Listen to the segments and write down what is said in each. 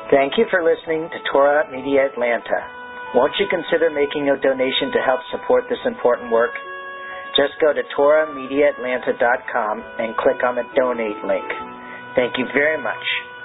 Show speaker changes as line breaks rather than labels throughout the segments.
Thank you for listening to Torah Media Atlanta. Won't you consider making a donation to help support this important work? Just go to TorahMediaAtlanta.com and click on the donate link. Thank you very much.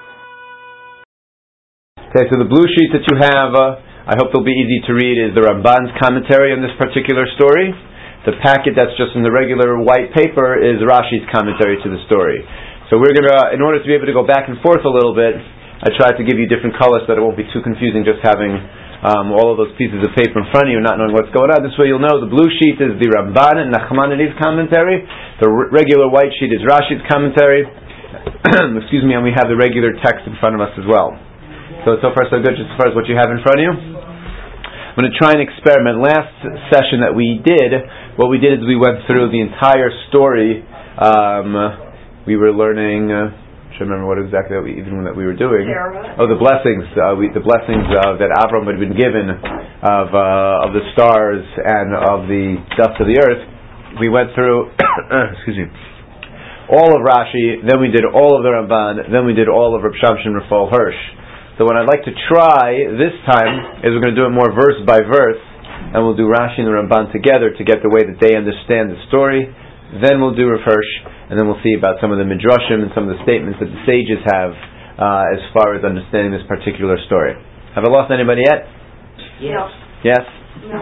Okay, so the blue sheet that you have, I hope they'll be easy to read, is the Ramban's commentary on this particular story. The packet that's just in the regular white paper is Rashi's commentary to the story. So we're going to, in order to be able to go back and forth a little bit, I tried to give you different colors so that it won't be too confusing just having all of those pieces of paper in front of you and not knowing what's going on. This way you'll know the blue sheet is the Ramban and Nachmanides commentary. The regular white sheet is Rashi's commentary. Excuse me, and we have the regular text in front of us as well. So far so good just as far as what you have in front of you. I'm going to try an experiment. Last session that we did, what we did is we went through the entire story. We were learning... I remember what exactly that we were doing. Oh, the blessings. The blessings that Avram had been given of the stars and of the dust of the earth. We went through, excuse me, all of Rashi. Then we did all of the Ramban. Then we did all of Reb Shamshon Raphael Hirsch. So what I'd like to try this time is we're going to do it more verse by verse, and we'll do Rashi and the Ramban together to get the way that they understand the story. Then we'll do Rav Hirsch, and then we'll see about some of the midrashim and some of the statements that the sages have as far as understanding this particular story. Have I lost anybody yet?
Yes.
Yes?
No.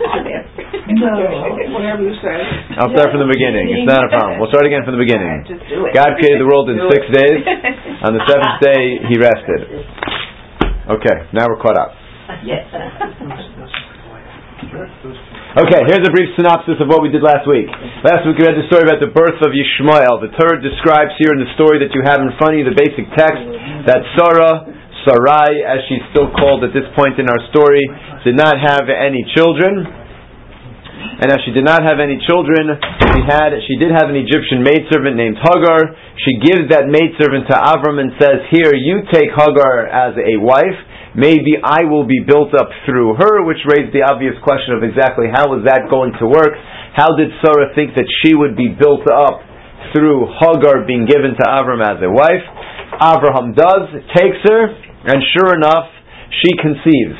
Whatever you say.
I'll start from the beginning. It's not a problem. We'll start again from the beginning.
Just do it.
God created the world in 6 days. On the 7th day, He rested. Okay, now we're caught up.
Yes.
Okay, here's a brief synopsis of what we did last week. Last week we read the story about the birth of Yishmael. The Torah describes here in the story that you have in front of you, the basic text, that Sarai, as she's still called at this point in our story, did not have any children. And as she did not have any children, she did have an Egyptian maidservant named Hagar. She gives that maidservant to Avram and says, "Here, you take Hagar as a wife. Maybe I will be built up through her," which raised the obvious question of exactly how was that going to work? How did Sarah think that she would be built up through Hagar being given to Avram as a wife? Abraham does, takes her, and sure enough, she conceives.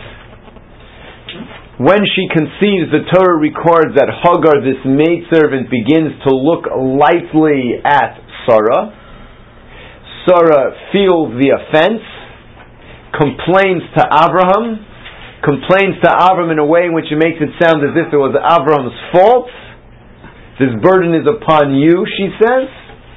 When she conceives, the Torah records that Hagar, this maidservant, begins to look lightly at Sarah. Sarah feels the offense, complains to Abraham in a way in which it makes it sound as if it was Abraham's fault. This burden is upon you, she says.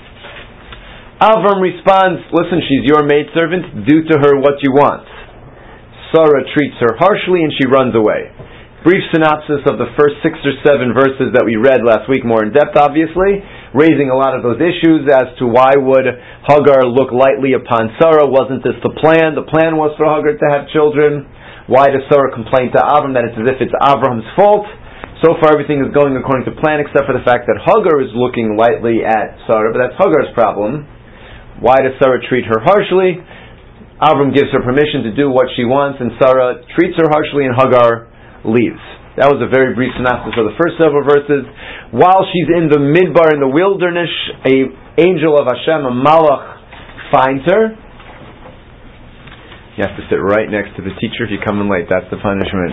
Abraham responds, "Listen, she's your maidservant, do to her what you want." Sarah treats her harshly and she runs away. Brief synopsis of the first 6 or 7 verses that we read last week, more in depth obviously, raising a lot of those issues as to why would Hagar look lightly upon Sarah. Wasn't this the plan? The plan was for Hagar to have children. Why does Sarah complain to Avram that it's as if it's Avram's fault? So far everything is going according to plan except for the fact that Hagar is looking lightly at Sarah, but that's Hagar's problem. Why does Sarah treat her harshly? Avram gives her permission to do what she wants and Sarah treats her harshly and Hagar leaves. That was a very brief synopsis of the first several verses. While she's in the midbar, in the wilderness, an angel of Hashem, a malach, finds her. You have to sit right next to the teacher if you come in late. That's the punishment.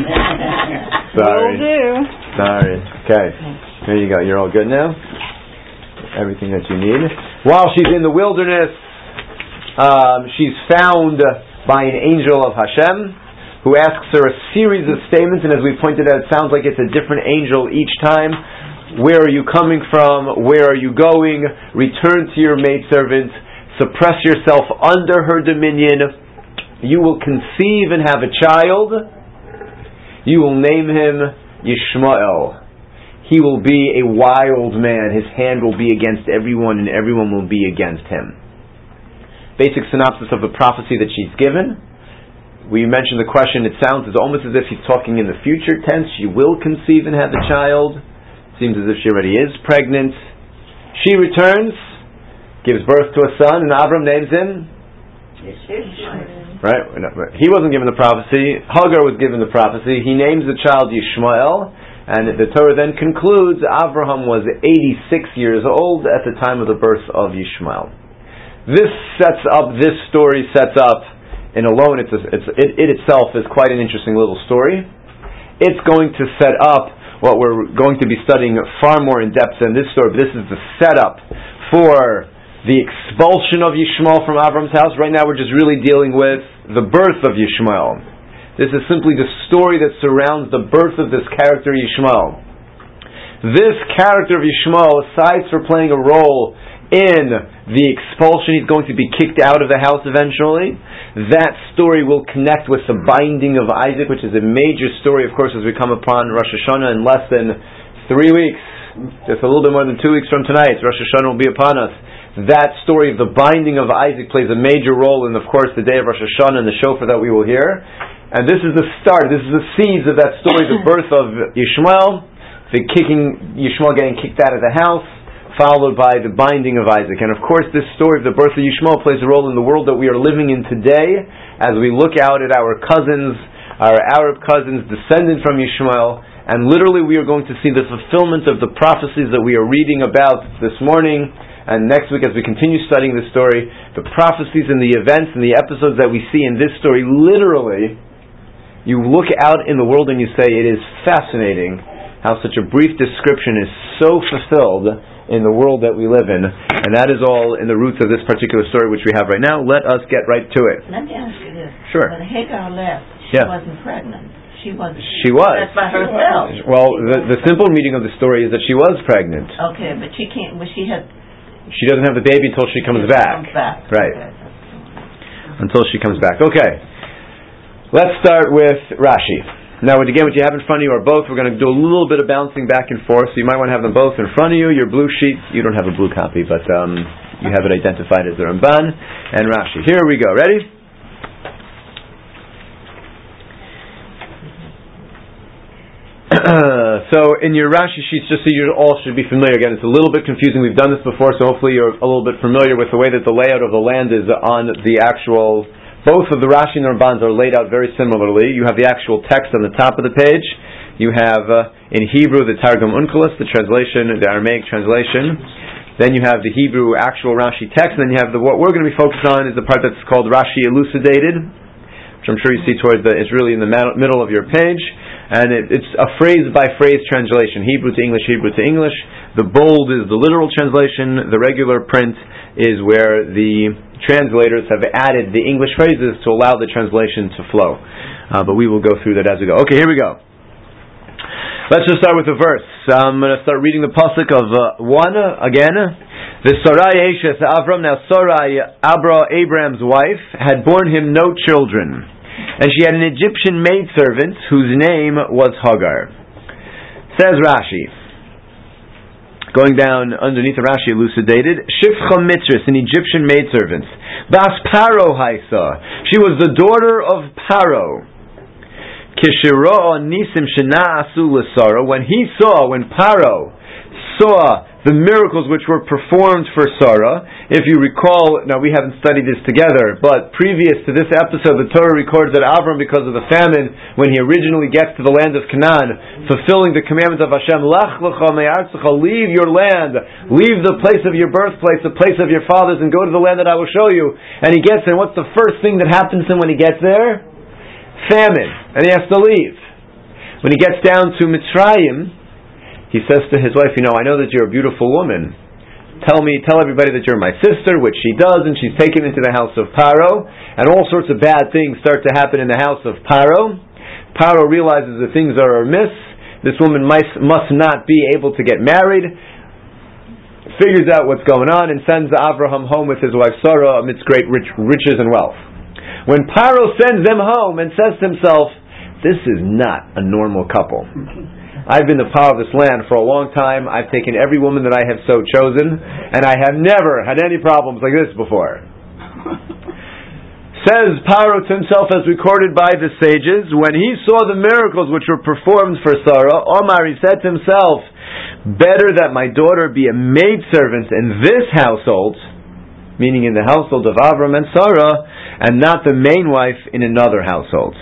Sorry.
Will do.
Sorry. Okay. Here you go. You're all good now? Everything that you need. While she's in the wilderness, she's found by an angel of Hashem, who asks her a series of statements, and as we pointed out, it sounds like it's a different angel each time. Where are you coming from? Where are you going? Return to your maidservant. Suppress yourself under her dominion. You will conceive and have a child. You will name him Yishmael. He will be a wild man. His hand will be against everyone, and everyone will be against him. Basic synopsis of the prophecy that she's given. We mentioned the question, it sounds almost as if he's talking in the future tense. She will conceive and have a child. Seems as if she already is pregnant. She returns, gives birth to a son, and Avram names him Right? He wasn't given the prophecy. Hagar was given the prophecy. He names the child Yishmael, and the Torah then concludes Abraham was 86 years old at the time of the birth of Yishmael. This story sets up in alone, it itself is quite an interesting little story. It's going to set up what we're going to be studying far more in depth than this story. But this is the setup for the expulsion of Yishmael from Avram's house. Right now we're just really dealing with the birth of Yishmael. This is simply the story that surrounds the birth of this character Yishmael. This character of Yishmael, aside from playing a role in the expulsion, he's going to be kicked out of the house eventually. That story will connect with the binding of Isaac, which is a major story, of course, as we come upon Rosh Hashanah in less than 3 weeks. Just a little bit more than 2 weeks from tonight, Rosh Hashanah will be upon us. That story of the binding of Isaac plays a major role in, of course, the day of Rosh Hashanah and the shofar that we will hear. And this is the start, this is the seeds of that story, the birth of Yishmael, Yishmael getting kicked out of the house, followed by the binding of Isaac. And of course this story of the birth of Yishmael plays a role in the world that we are living in today, as we look out at our cousins, our Arab cousins, descended from Yishmael, and literally we are going to see the fulfillment of the prophecies that we are reading about this morning, and next week as we continue studying this story, the prophecies and the events and the episodes that we see in this story. Literally, you look out in the world and you say, it is fascinating how such a brief description is so fulfilled in the world that we live in. And that is all in the roots of this particular story which we have right now. Let us get right to it.
Let me ask you this.
Sure.
When Hagar left, she wasn't pregnant. She was.
That's
by herself.
Well, the simple meaning of the story is that she was pregnant.
Okay, but she can't. But she
doesn't have the baby until she comes back. Right.
Okay.
Until she comes back. Okay. Let's start with Rashi. Now, again, what you have in front of you are both. We're going to do a little bit of bouncing back and forth, so you might want to have them both in front of you. Your blue sheets, you don't have a blue copy, but you have it identified as the Ramban and Rashi. Here we go. Ready? So, in your Rashi sheets, just so you all should be familiar, again, it's a little bit confusing. We've done this before, so hopefully you're a little bit familiar with the way that the layout of the land is on the actual. Both of the Rashi and the Rambans are laid out very similarly. You have the actual text on the top of the page. You have, in Hebrew, the Targum Onkelos, the translation, the Aramaic translation. Then you have the Hebrew actual Rashi text. And then you have what we're going to be focused on is the part that's called Rashi Elucidated, which I'm sure you see it's really in the middle of your page. And it's a phrase-by-phrase translation, Hebrew to English, Hebrew to English. The bold is the literal translation. The regular print is where the translators have added the English phrases to allow the translation to flow. But we will go through that as we go. Okay, here we go. Let's just start with the verse. I'm going to start reading the pasuk of 1 again. The Sarai Eshes Avram. Now Sarai, Abraham's wife, had borne him no children, and she had an Egyptian maidservant whose name was Hagar. Says Rashi, going down underneath the Rashi elucidated, Shifcha Mitzris, an Egyptian maidservant. Bas Paro Haisa. She was the daughter of Paro. Kishiro Nisim Shana Asu L'Sara. When Paro saw the miracles which were performed for Sarah, if you recall, now we haven't studied this together, but previous to this episode, the Torah records that Avram, because of the famine, when he originally gets to the land of Canaan, fulfilling the commandment of Hashem, Lach lecha me'artzecha, leave your land, leave the place of your birthplace, the place of your fathers, and go to the land that I will show you. And he gets there, and what's the first thing that happens to him when he gets there? Famine. And he has to leave. When he gets down to Mitzrayim, he says to his wife, I know that you're a beautiful woman. Tell everybody that you're my sister, which she does, and she's taken into the house of Paro, and all sorts of bad things start to happen in the house of Paro. Paro realizes that things are amiss. This woman must not be able to get married. Figures out what's going on and sends Abraham home with his wife Sarah amidst great riches and wealth. When Paro sends them home and says to himself, this is not a normal couple. I've been the power of this land for a long time. I've taken every woman that I have so chosen, and I have never had any problems like this before. Says Paro to himself, as recorded by the sages, when he saw the miracles which were performed for Sarah, Omar, he said to himself, better that my daughter be a maidservant in this household, meaning in the household of Avram and Sarah, and not the main wife in another household.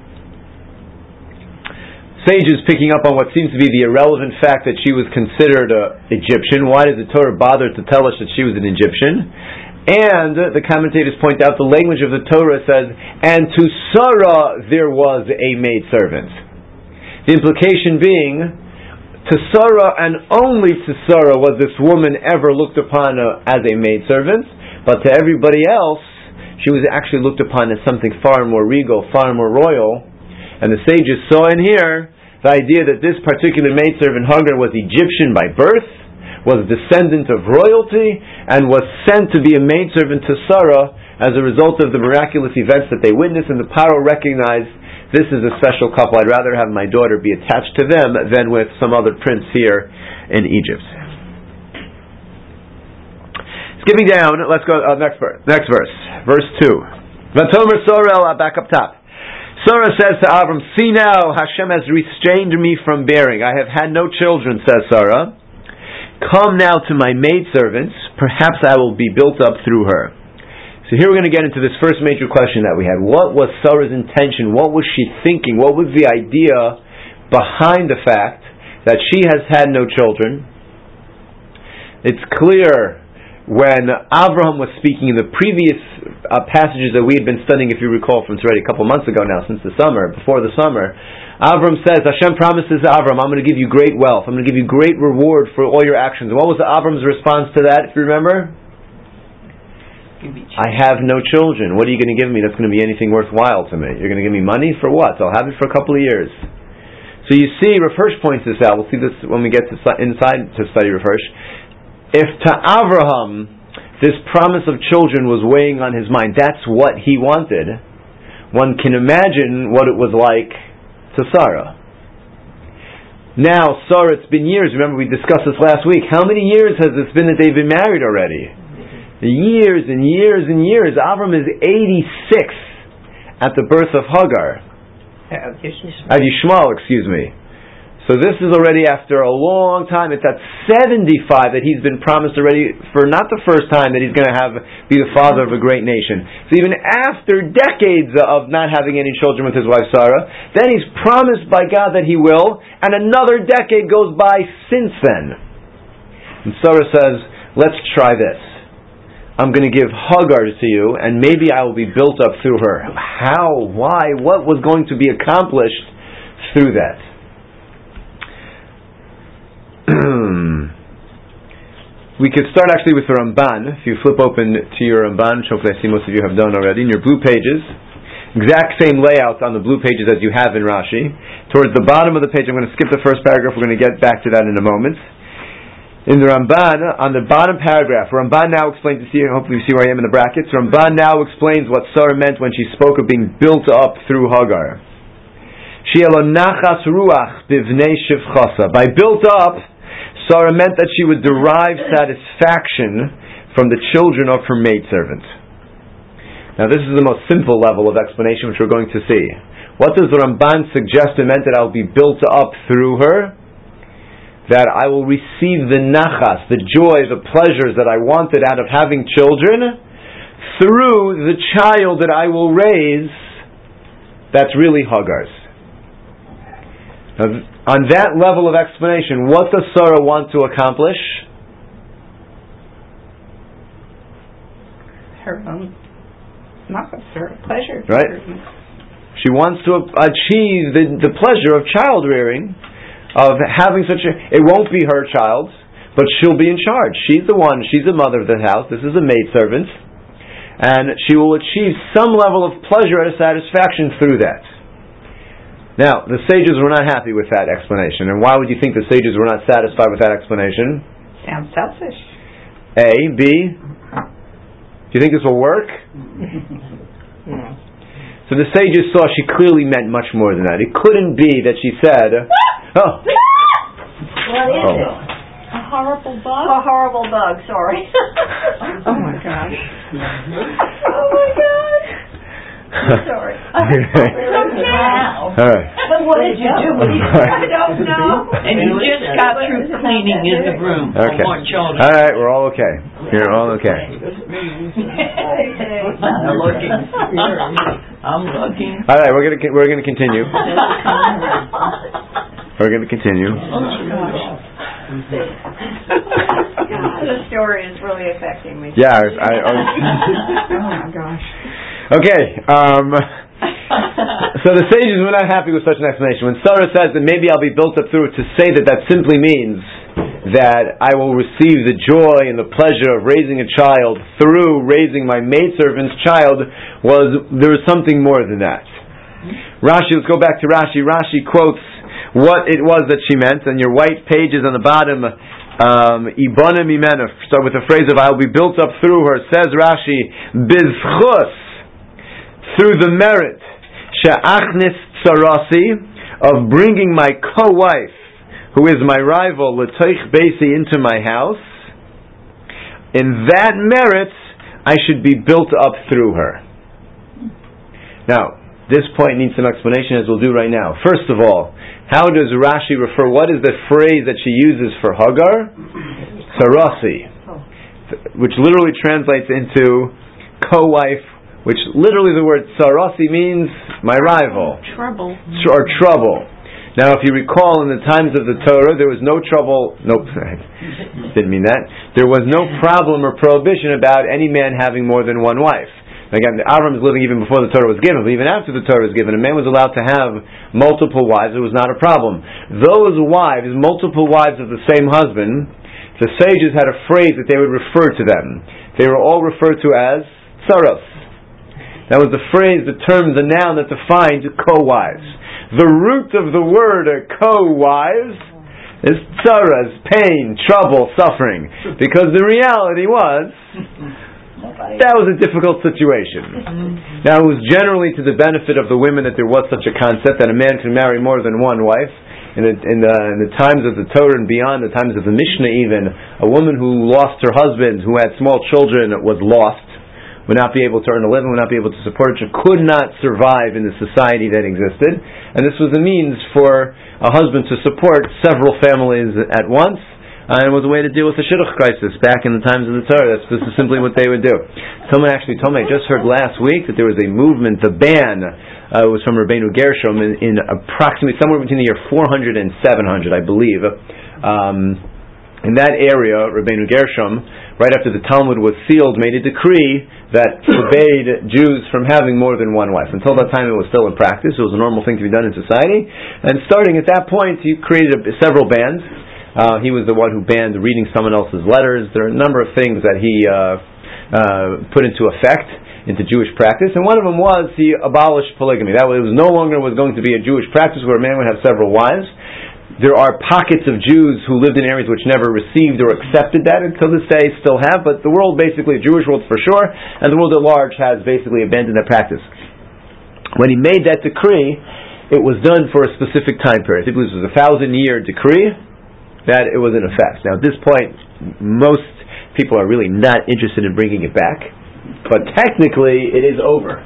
Sages picking up on what seems to be the irrelevant fact that she was considered an Egyptian. Why did the Torah bother to tell us that she was an Egyptian? And the commentators point out the language of the Torah says, and to Sarah there was a maidservant. The implication being, to Sarah and only to Sarah was this woman ever looked upon as a maidservant, but to everybody else, she was actually looked upon as something far more regal, far more royal. And the sages saw in here the idea that this particular maidservant, Hagar, was Egyptian by birth, was a descendant of royalty, and was sent to be a maidservant to Sarah as a result of the miraculous events that they witnessed, and the Paro recognized this is a special couple. I'd rather have my daughter be attached to them than with some other prince here in Egypt. Skipping down, let's go next verse. Verse 2. Vatomer Sorel, back up top. Sarah says to Avram, see now, Hashem has restrained me from bearing. I have had no children, says Sarah. Come now to my maidservants, perhaps I will be built up through her. So here we're going to get into this first major question that we had. What was Sarah's intention? What was she thinking? What was the idea behind the fact that she has had no children? It's clear when Avraham was speaking in the previous passages that we had been studying, if you recall, from already a couple months ago now, since the summer, before the summer, Avraham says, Hashem promises to Avraham, I'm going to give you great wealth, I'm going to give you great reward for all your actions. And what was Avraham's response to that, if you remember? I have no children. What are you going to give me that's going to be anything worthwhile to me? You're going to give me money for what? I'll have it for a couple of years. So you see, Rav Hirsch points this out. We'll see this when we get to inside to study Rav Hirsch. If to Avraham this promise of children was weighing on his mind, that's what he wanted, one can imagine what it was like to Sarah. Now, Sarah, it's been years. Remember, we discussed this last week. How many years has it been that they've been married already? Years and years and years. Avram is 86 at the birth of Hagar. Yishmael, excuse me. So this is already after a long time. It's at 75 that he's been promised already for not the first time that he's going to be the father of a great nation. So even after decades of not having any children with his wife Sarah, then he's promised by God that he will, and another decade goes by since then. And Sarah says, let's try this. I'm going to give Hagar to you, and maybe I will be built up through her. How? Why? What was going to be accomplished through that? We could start actually with the Ramban. If you flip open to your Ramban, which hopefully I see most of you have done already, in your blue pages, exact same layout on the blue pages as you have in Rashi. Towards the bottom of the page, I'm going to skip the first paragraph, we're going to get back to that in a moment. In the Ramban, on the bottom paragraph, Ramban now explains, hopefully you see where I am in the brackets, Ramban now explains what Sarah meant when she spoke of being built up through Hagar. By built up, Sarah meant that she would derive satisfaction from the children of her maidservant. Now this is the most simple level of explanation which we're going to see. What does the Ramban suggest? It meant that I'll be built up through her, that I will receive the nachas, the joy, the pleasures that I wanted out of having children, through the child that I will raise that's really Hagar's. Now, on that level of explanation, what does Sarah want to accomplish?
Her own pleasure.
Right? She wants to achieve the pleasure of child rearing, of having such a... It won't be her child, but she'll be in charge. She's the one, she's the mother of the house, this is a maidservant, and she will achieve some level of pleasure and satisfaction through that. Now, the sages were not happy with that explanation. And why would you think the sages were not satisfied with that explanation?
Sounds selfish.
A. B. Do you think this will work?
No.
So the sages saw she clearly meant much more than that. It couldn't be that she said, oh.
What is it?
A horrible bug?
A horrible bug, sorry.
Oh my gosh.
Oh my God. Sorry.
Wow. All right.
But what did you do with it? I don't know.
And you just got through cleaning in the room for more children.
All right, we're all okay. You're all okay.
I'm looking. I'm looking.
All right, we're gonna continue. We're gonna continue.
the story is really affecting me.
Yeah,
Oh my gosh.
Okay, so the sages were not happy with such an explanation. When Sarah says that maybe I'll be built up through it, to say that that simply means that I will receive the joy and the pleasure of raising a child through raising my maidservant's child, there was something more than that. Rashi, let's go back to Rashi. Rashi quotes what it was that she meant, and your white pages on the bottom, Ibana Mimena, start with the phrase of I'll be built up through her. Says Rashi, Bizchus, through the merit, Sha'achnis Tsarasi, of bringing my co-wife, who is my rival, L'toich Beisi, into my house. In that merit, I should be built up through her. Now, this point needs some explanation, as we'll do right now. First of all, how does Rashi refer? What is the phrase that she uses for Hagar? Sarasi, which literally translates into co-wife, which literally the word Sarasi means my rival.
Trouble.
Or trouble. Now, if you recall, in the times of the Torah, there was no trouble. Nope, didn't mean that. There was no problem or prohibition about any man having more than one wife. Again, Avram is living even before the Torah was given, but even after the Torah was given, a man was allowed to have multiple wives. It was not a problem. Those wives, multiple wives of the same husband, the sages had a phrase that they would refer to them. They were all referred to as tsaros. That was the phrase, the term, the noun that defined co-wives. The root of the word co-wives is tsaras, pain, trouble, suffering. Because the reality was that was a difficult situation. Now, it was generally to the benefit of the women that there was such a concept that a man can marry more than one wife. In the times of the Torah and beyond, the times of the Mishnah even, a woman who lost her husband, who had small children, was lost, would not be able to earn a living, would not be able to support her, could not survive in the society that existed. And this was a means for a husband to support several families at once. And it was a way to deal with the shidduch crisis back in the times of the Torah. This is simply what they would do. Someone actually told me, I just heard last week that there was a movement, the ban was from Rabbeinu Gershom in approximately somewhere between the year 400 and 700, I believe. In that area, Rabbeinu Gershom, right after the Talmud was sealed, made a decree that forbade Jews from having more than one wife. Until that time, it was still in practice. It was a normal thing to be done in society. And starting at that point, he created several bans. He was the one who banned reading someone else's letters. There are a number of things that he put into effect, into Jewish practice, and one of them was he abolished polygamy. That was no longer going to be a Jewish practice where a man would have several wives. There are pockets of Jews who lived in areas which never received or accepted that until this day still have, but the world basically, the Jewish world for sure, and the world at large has basically abandoned that practice. When he made that decree, it was done for a specific time period. I think it was a 1,000-year decree that it was in effect. Now, at this point, most people are really not interested in bringing it back, but technically, it is over.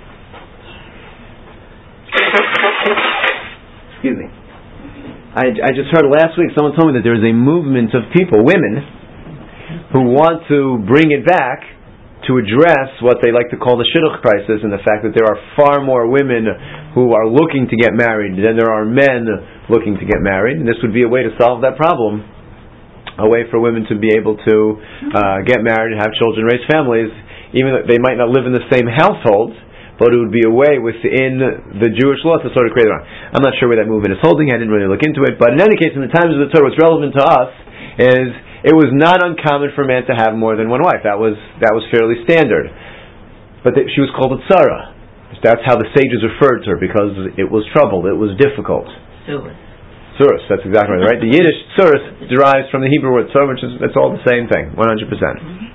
Excuse me. I just heard last week, someone told me that there is a movement of people, women, who want to bring it back to address what they like to call the shidduch crisis, and the fact that there are far more women who are looking to get married than there are men looking to get married, and this would be a way to solve that problem, a way for women to be able to get married and have children, raise families, even though they might not live in the same household, but it would be a way within the Jewish law to sort of create it. I'm not sure where that movement is holding. I didn't really look into it, but in any case, in the times of the Torah, what's relevant to us is it was not uncommon for a man to have more than one wife. That was fairly standard. But she was called a tzara. That's how the sages referred to her, because it was troubled, it was difficult. Tsurus, that's exactly right. The Yiddish tsurus derives from the Hebrew word tzur, which is, it's all the same thing, 100%.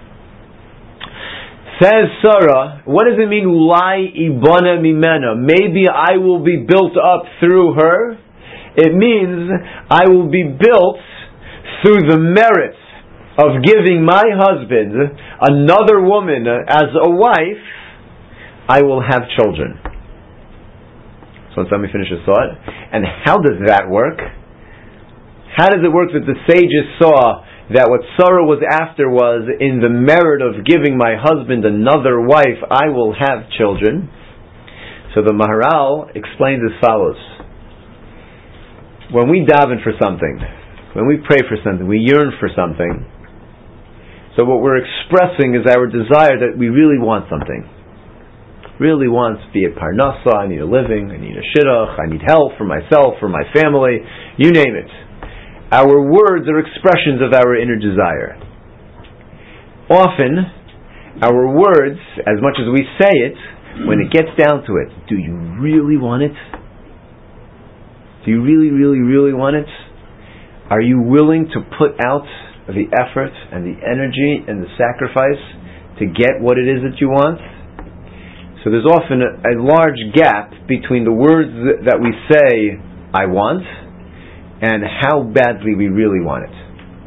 Says Sarah, what does it mean, Ulai ibana mimena? Maybe I will be built up through her. It means I will be built through the merits of giving my husband another woman as a wife. I will have children. So let me finish this thought. And how does that work? How does it work that the sages saw that what Sarah was after was, in the merit of giving my husband another wife, I will have children? So the Maharal explains as follows. When we daven for something, when we pray for something, we yearn for something, So what we're expressing is our desire that we really want something. Really want, be it parnasa, I need a living, I need a shidduch, I need help for myself, for my family, you name it. Our words are expressions of our inner desire. Often, our words, as much as we say it, when it gets down to it, do you really want it? Do you really, really, really want it? Are you willing to put out the effort and the energy and the sacrifice to get what it is that you want? So there's often a large gap between the words that we say, I want, and how badly we really want it.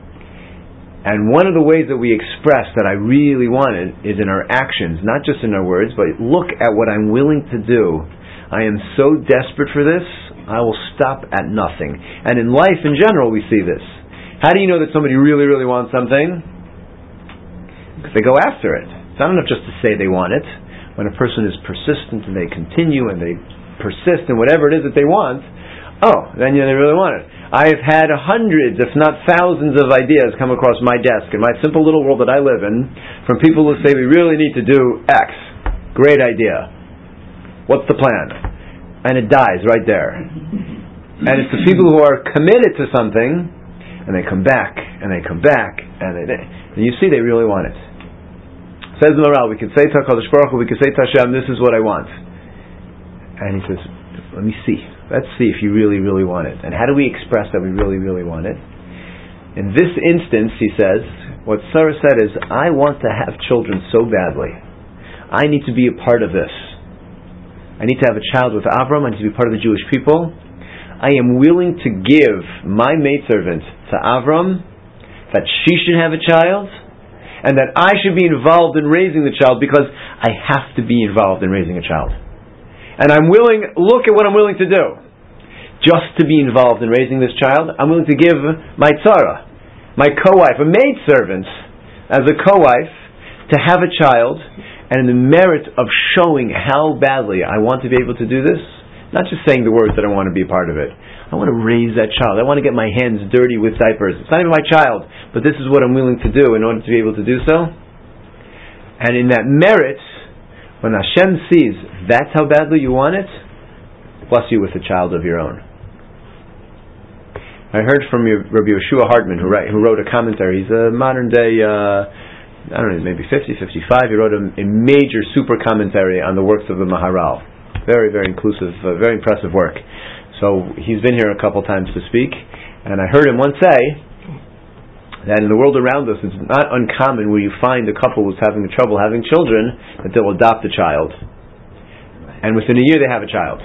And one of the ways that we express that I really want it is in our actions, not just in our words, but look at what I'm willing to do. I am so desperate for this, I will stop at nothing. And in life in general we see this. How do you know that somebody really, really wants something? Because they go after it. It's not enough just to say they want it. When a person is persistent and they continue and they persist in whatever it is that they want, then they really want it. I've had hundreds, if not thousands of ideas come across my desk in my simple little world that I live in from people who say we really need to do X. Great idea. What's the plan? And it dies right there. And it's the people who are committed to something and they come back and they come back and you see they really want it. Says the Maharal, we could say to HaKadosh Baruch Hu, we could say to Hashem, this is what I want. And he says, let me see. Let's see if you really, really want it. And how do we express that we really, really want it? In this instance, he says, what Sarah said is, I want to have children so badly. I need to be a part of this. I need to have a child with Avram. I need to be part of the Jewish people. I am willing to give my maidservant to Avram, that she should have a child, and that I should be involved in raising the child because I have to be involved in raising a child. And I'm willing, look at what I'm willing to do. Just to be involved in raising this child, I'm willing to give my tzara, my co-wife, a maidservant, as a co-wife, to have a child, and in the merit of showing how badly I want to be able to do this, not just saying the words that I want to be a part of it. I want to raise that child. I want to get my hands dirty with diapers. It's not even my child, but this is what I'm willing to do in order to be able to do so. And in that merit, when Hashem sees that's how badly you want it, bless you with a child of your own. I heard from Rabbi Yeshua Hartman, who wrote a commentary. He's a modern day, I don't know, maybe 50, 55. He wrote a major super commentary on the works of the Maharal. Very, very inclusive, very impressive work. So he's been here a couple times to speak, and I heard him once say that in the world around us, it's not uncommon where you find a couple who's having trouble having children, that they'll adopt a child. And within a year they have a child.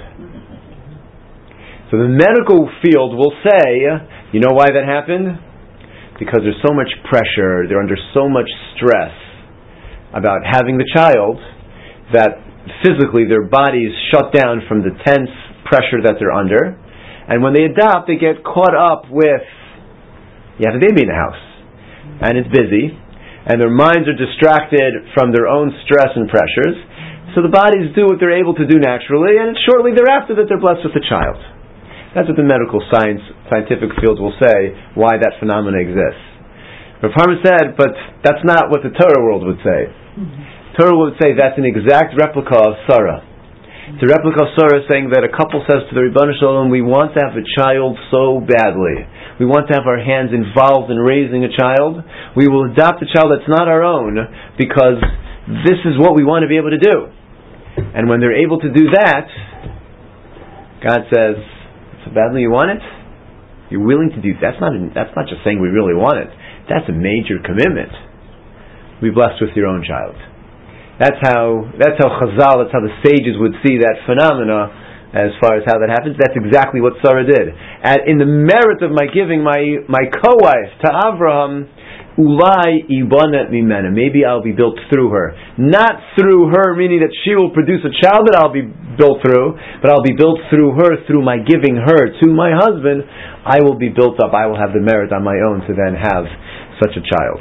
So the medical field will say, you know why that happened? Because there's so much pressure, they're under so much stress about having the child, that physically their bodies shut down from the tense pressure that they're under, and when they adopt, they get caught up with, you have a baby in the house, and it's busy, and their minds are distracted from their own stress and pressures, so the bodies do what they're able to do naturally, and it's shortly thereafter that they're blessed with a child. That's what the medical scientific field will say, why that phenomena exists. Rav Harman said, but that's not what the Torah world would say. Torah would say that's an exact replica of Sarah. It's a replica of Sarah saying that a couple says to the Ribono Shel Olam, we want to have a child so badly. We want to have our hands involved in raising a child. We will adopt a child that's not our own because this is what we want to be able to do. And when they're able to do that, God says, so badly you want it? You're willing to do that. That's not just saying we really want it. That's a major commitment. Be blessed with your own child. That's how Chazal, that's how the sages would see that phenomena as far as how that happens. That's exactly what Sarah did. In the merit of my giving my co-wife to Avraham, Ulai ibanet mimena, maybe I'll be built through her. Not through her, meaning that she will produce a child that I'll be built through, but I'll be built through her, through my giving her to my husband. I will be built up. I will have the merit on my own to then have such a child.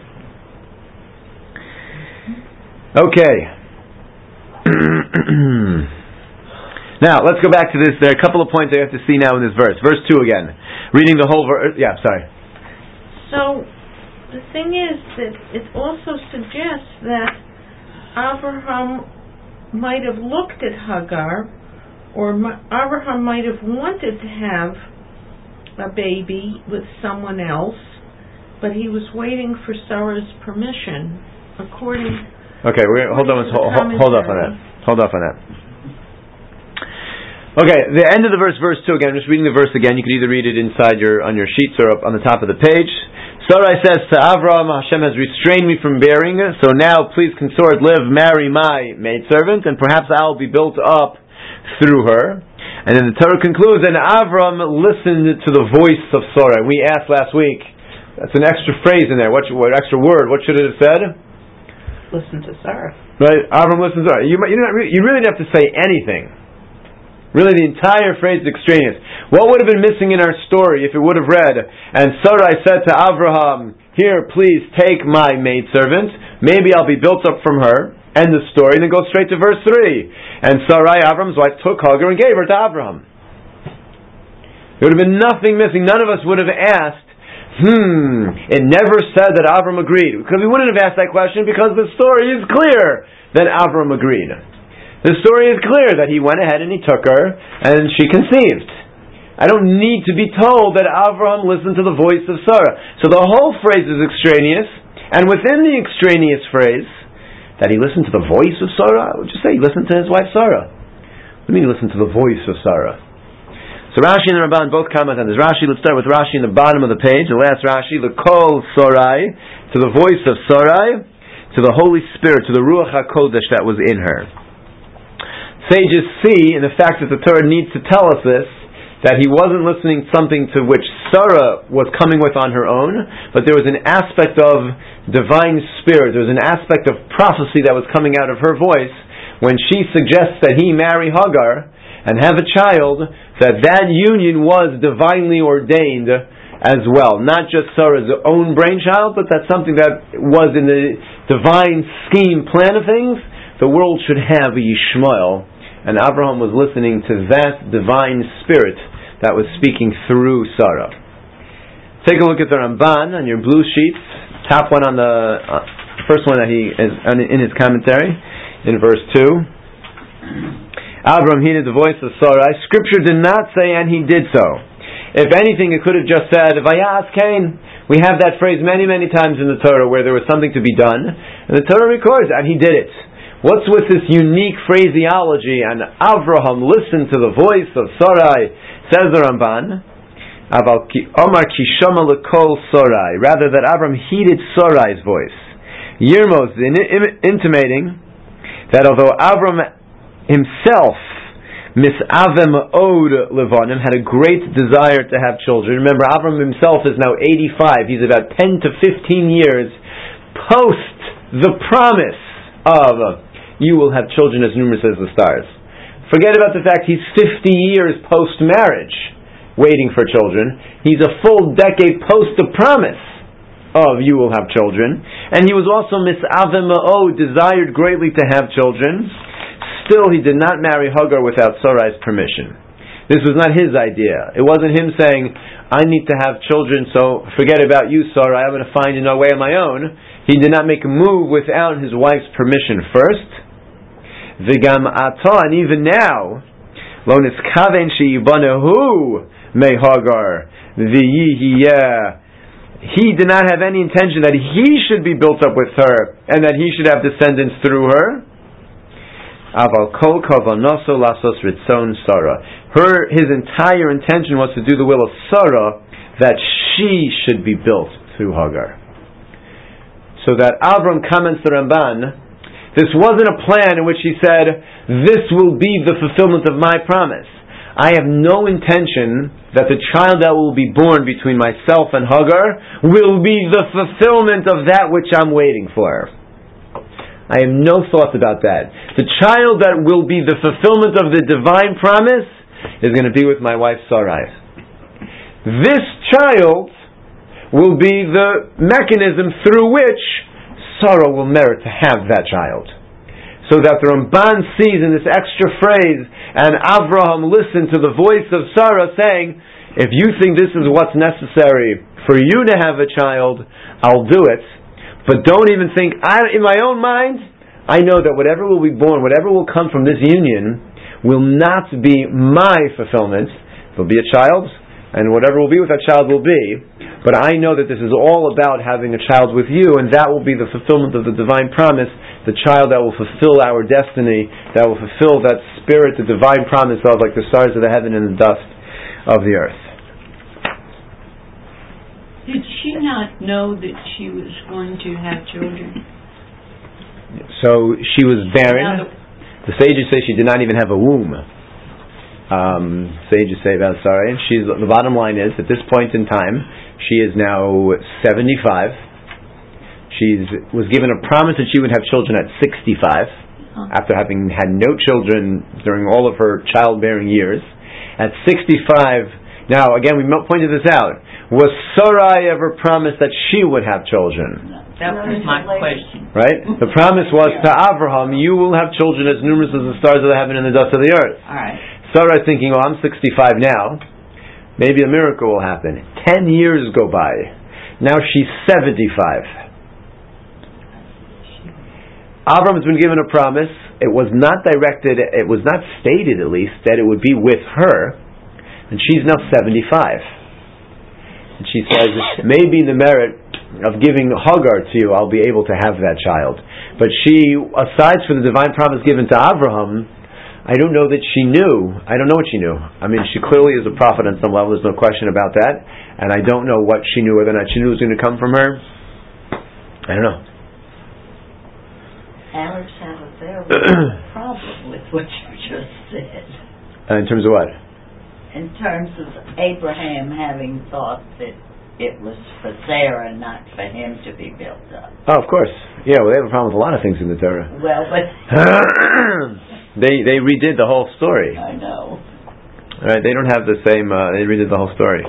Okay. Now, let's go back to this. There are a couple of points I have to see now in this verse. Verse 2 again. Reading the whole verse. Yeah, sorry.
So,
the thing is that it also suggests that Abraham might have looked at Hagar, or Abraham might have wanted to have a baby with someone else, but he was waiting for Sarah's permission, according.
Okay, hold off on that. Okay, the end of the verse 2 again. I'm just reading the verse again. You can either read it on your sheets or up on the top of the page. Sarai says to Avram, Hashem has restrained me from bearing, so now please consort, live, marry my maidservant, and perhaps I'll be built up through her. And then the Torah concludes, and Avram listened to the voice of Sarai. We asked last week, that's an extra phrase in there. What extra word? What should it have said?
Listen to Sarah.
Right, Avram listens to Sarah. You really didn't have to say anything. Really, the entire phrase is extraneous. What would have been missing in our story if it would have read, and Sarai said to Abraham, here, please take my maidservant, maybe I'll be built up from her, end the story, and then go straight to verse 3. And Sarai, Abraham's wife, took Hagar and gave her to Abraham. There would have been nothing missing. None of us would have asked, it never said that Abraham agreed. Because we wouldn't have asked that question because the story is clear that Abraham agreed. The story is clear that he went ahead and he took her and she conceived. I don't need to be told that Abraham listened to the voice of Sarah. So the whole phrase is extraneous, and within the extraneous phrase, that he listened to the voice of Sarah, I would just say he listened to his wife Sarah. What do you mean he listened to the voice of Sarah? So Rashi and the Ramban both comment on this. Rashi, let's start with Rashi in the bottom of the page, the last Rashi, the Kol Sarai, to the voice of Sarai, to the Holy Spirit, to the Ruach HaKodesh that was in her. Sages see, in the fact that the Torah needs to tell us this, that he wasn't listening to something to which Sarah was coming with on her own, but there was an aspect of divine spirit, there was an aspect of prophecy that was coming out of her voice when she suggests that he marry Hagar and have a child, that union was divinely ordained as well. Not just Sarah's own brainchild, but that's something that was in the divine scheme plan of things. The world should have a Yishmael. And Abraham was listening to that divine spirit that was speaking through Sarah. Take a look at the Ramban on your blue sheets. Top one on the first one that he is in his commentary, in verse 2. Abraham heeded the voice of Sarai. Scripture did not say, and he did so. If anything, it could have just said, Vayas Cain. We have that phrase many, many times in the Torah where there was something to be done, and the Torah records, and he did it. What's with this unique phraseology? And Avraham listened to the voice of Sarai, says the Ramban. Omar kishama lekol Sarai, rather that Avraham heeded Sarai's voice. Yirmos, intimating that although Avraham himself, misavem od levanim, had a great desire to have children. Remember, Avraham himself is now 85. He's about 10 to 15 years post the promise of you will have children as numerous as the stars. Forget about the fact he's 50 years post-marriage waiting for children. He's a full decade post the promise of you will have children. And he was also misavem ma'od, desired greatly to have children. Still, he did not marry Hagar without Sarai's permission. This was not his idea. It wasn't him saying, I need to have children, so forget about you, Sarai, I'm going to find a way on my own. He did not make a move without his wife's permission first. V'gam ata, and even now, lo niskaven sheyibanehu me Hagar v'yihiyeh. He did not have any intention that he should be built up with her and that he should have descendants through her. Aval kol kavanoso lasos ritzon Sarah. His entire intention was to do the will of Sarah, that she should be built through Hagar. So that Avram comments the Ramban, this wasn't a plan in which he said, this will be the fulfillment of my promise. I have no intention that the child that will be born between myself and Hagar will be the fulfillment of that which I'm waiting for. I have no thoughts about that. The child that will be the fulfillment of the divine promise is going to be with my wife Sarai. This child will be the mechanism through which Sarah will merit to have that child. So that the Ramban sees in this extra phrase, and Avraham listened to the voice of Sarah saying, if you think this is what's necessary for you to have a child, I'll do it. But don't even think, in my own mind, I know that whatever will be born, whatever will come from this union, will not be my fulfillment. There'll be a child, and whatever will be with that child will be. But I know that this is all about having a child with you, and that will be the fulfillment of the divine promise, the child that will fulfill our destiny, that will fulfill that spirit, the divine promise of like the stars of the heaven and the dust of the earth.
Did she not know that she was going to have children?
So she was barren. The sages say she did not even have a womb. Sages say about Sarai. The bottom line is, at this point in time, she is now 75. She was given a promise that she would have children at 65, after having had no children during all of her childbearing years. At 65, now again we pointed this out, was Sarai ever promised that she would have children?
No, that was my question.
Right? The promise was to Abraham, you will have children as numerous as the stars of the heaven and the dust of the earth.
All right.
Sarah's thinking, I'm 65 now. Maybe a miracle will happen. 10 years go by. Now she's 75. Avram has been given a promise. It was not directed, it was not stated at least, that it would be with her. And she's now 75. And she says, maybe the merit of giving Hagar to you, I'll be able to have that child. But she, aside from the divine promise given to Abraham, I don't know that she knew. I don't know what she knew. I mean, she clearly is a prophet on some level. There's no question about that. And I don't know what she knew, whether or not she knew it was going to come from her. I don't know.
Alex has a very big problem with what you just said.
In terms of what?
In terms of Abraham having thought that it was for Sarah, not for him to be built up.
Oh, of course. Yeah, well, they have a problem with a lot of things in the Torah.
Well, but...
They redid the whole story.
I know.
Right? They don't have the same. They redid the whole story.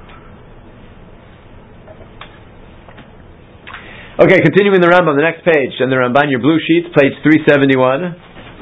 Okay, continuing the Rambam, the next page, and the Ramban, your blue sheets, page 371.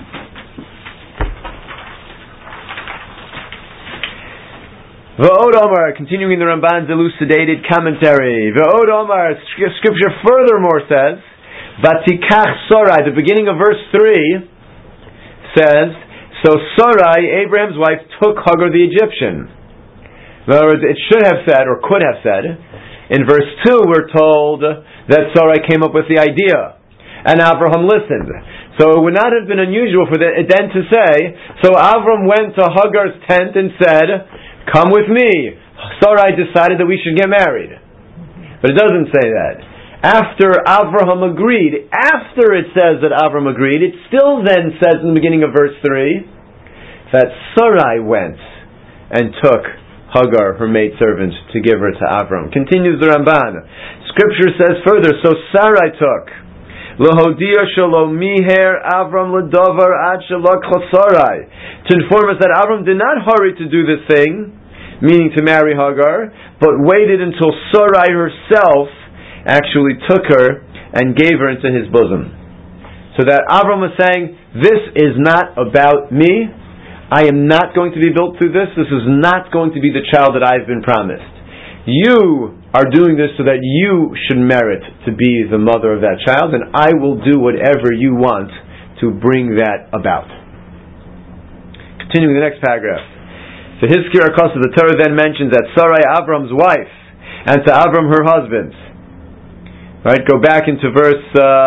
V'od Omar, continuing the Ramban's elucidated commentary. V'od Omar, Scripture furthermore says, Vatikach Sarai, the beginning of verse 3. Says, so Sarai, Abraham's wife, took Hagar the Egyptian. In other words, it should have said, or could have said, in verse 2 we're told that Sarai came up with the idea, and Abraham listened. So it would not have been unusual for it then to say, so Abraham went to Hagar's tent and said, come with me. Sarai decided that we should get married. But it doesn't say that. After Avraham agreed, after it says that Avraham agreed, it still then says in the beginning of verse 3 that Sarai went and took Hagar, her maidservant, to give her to Avraham. Continues the Ramban. Scripture says further, so Sarai took L'hodia shalom miher Avram l'davar ad shalakha Sarai, to inform us that Avram did not hurry to do this thing, meaning to marry Hagar, but waited until Sarai herself actually took her and gave her into his bosom. So that Avram was saying, this is not about me. I am not going to be built through this. This is not going to be the child that I've been promised. You are doing this so that you should merit to be the mother of that child, and I will do whatever you want to bring that about. Continuing the next paragraph. So Hizkir Akos of the Torah then mentions that Sarai, Avram's wife, and to Avram her husband. Right, go back into verse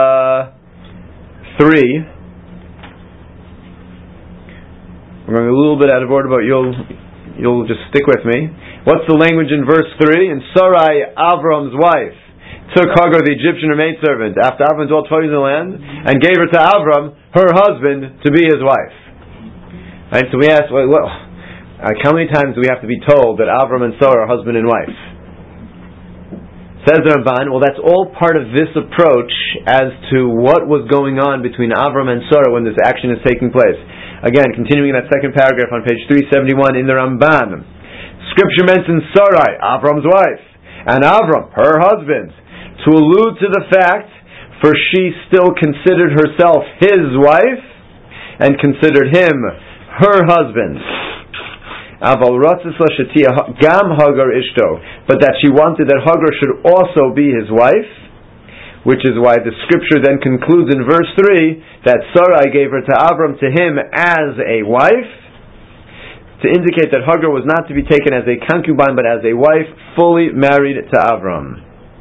3. We're going a little bit out of order, but you'll just stick with me. What's the language in verse 3? And Sarai, Avram's wife, took Hagar the Egyptian, her maidservant, after Avram dwelt 20 years in the land, and gave her to Avram, her husband, to be his wife. Right, so we ask, how many times do we have to be told that Avram and Sarah are husband and wife? Says the Ramban, well, that's all part of this approach as to what was going on between Avram and Sarah when this action is taking place. Again, continuing in that second paragraph on page 371 in the Ramban. Scripture mentions Sarai, Avram's wife, and Avram, her husband, to allude to the fact, for she still considered herself his wife, and considered him her husband. Aval ratzis la shetia gam Hagar ishto, but that she wanted that Hagar should also be his wife, which is why the scripture then concludes in verse 3 that Sarai gave her to Avram, to him, as a wife, to indicate that Hagar was not to be taken as a concubine but as a wife, fully married to Avram.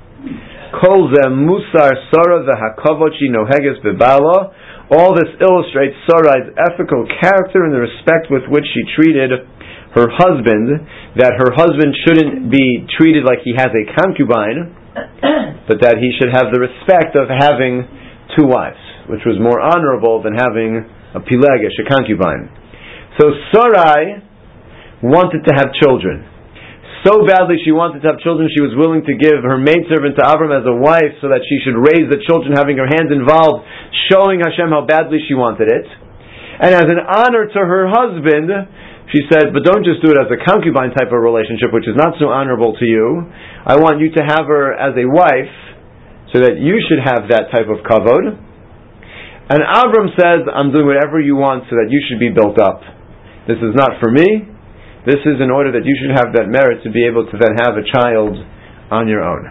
Kol ze musar Sarah v'hakavot she noheges bebala. All this illustrates Sarai's ethical character and the respect with which she treated her husband, that her husband shouldn't be treated like he has a concubine, but that he should have the respect of having two wives, which was more honorable than having a pilegesh, a concubine. So Sarai wanted to have children. So badly she wanted to have children, she was willing to give her maidservant to Avram as a wife so that she should raise the children, having her hands involved, showing Hashem how badly she wanted it. And as an honor to her husband, she said, but don't just do it as a concubine type of relationship, which is not so honorable to you. I want you to have her as a wife, so that you should have that type of kavod. And Avram says, I'm doing whatever you want so that you should be built up. This is not for me. This is in order that you should have that merit to be able to then have a child on your own.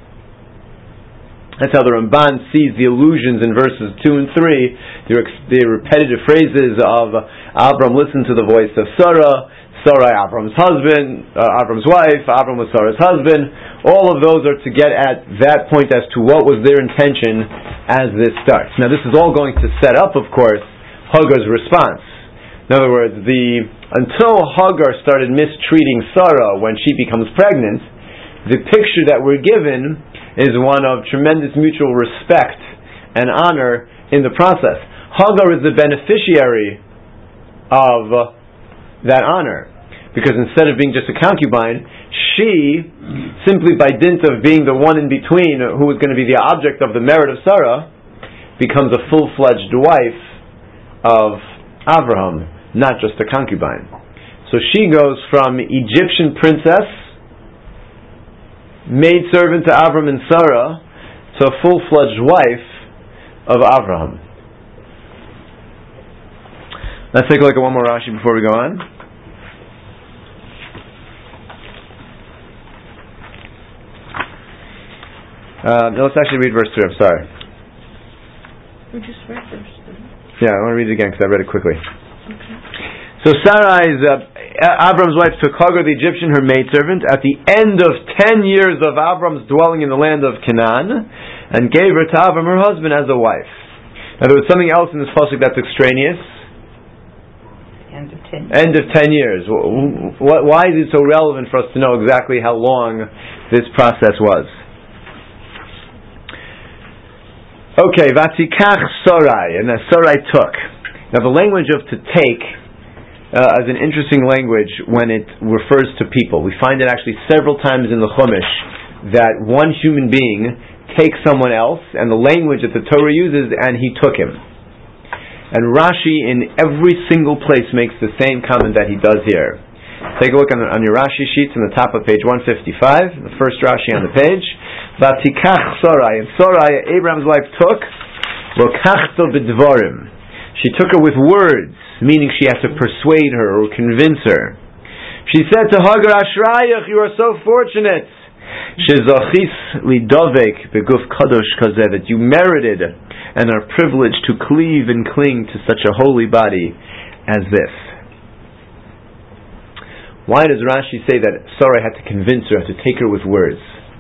That's how the Ramban sees the allusions in verses 2 and 3, the repetitive phrases of Avram listened to the voice of Sarah, Sarai Avram's husband, Avram's wife, Avram was Sarah's husband. All of those are to get at that point as to what was their intention as this starts. Now this is all going to set up, of course, Hagar's response. In other words, until Hagar started mistreating Sarah when she becomes pregnant, the picture that we're given is one of tremendous mutual respect and honor in the process. Hagar is the beneficiary of that honor, because instead of being just a concubine, she, simply by dint of being the one in between who is going to be the object of the merit of Sarah, becomes a full-fledged wife of Avraham, not just a concubine. So she goes from Egyptian princess, maidservant to Avram and Sarah, to a full-fledged wife of Avraham. Let's take a look at one more Rashi before we go on. Let's actually read verse 3, I'm sorry.
We just read verse 3.
Yeah, I want to read it again because I read it quickly.
Okay.
So Sarai's, Avram's wife took Hagar the Egyptian, her maidservant, at the end of 10 years of Avram's dwelling in the land of Canaan, and gave her to Avram, her husband, as a wife. Now there was something else in this pasuk that's extraneous.
End of 10 years.
End of 10 years. Why is it so relevant for us to know exactly how long this process was? Okay, Vatikach Sarai, and Sarai took. Now the language of to take is an interesting language when it refers to people. We find it actually several times in the Chumash that one human being takes someone else, and the language that the Torah uses, and he took him. And Rashi in every single place makes the same comment that he does here. Take a look on your Rashi sheets on the top of page 155, the first Rashi on the page. Vatikach Sarai, and Sarai, Abraham's wife, took Lokachto b'dvarim. She took her with words, meaning she had to persuade her or convince her. She said to Hagar, Ashrayach, you are so fortunate, Shezachis lidovek beguf kadosh kazeh, that you merited and are privileged to cleave and cling to such a holy body as this. Why does Rashi say that Sarai had to convince her, had to take her with words?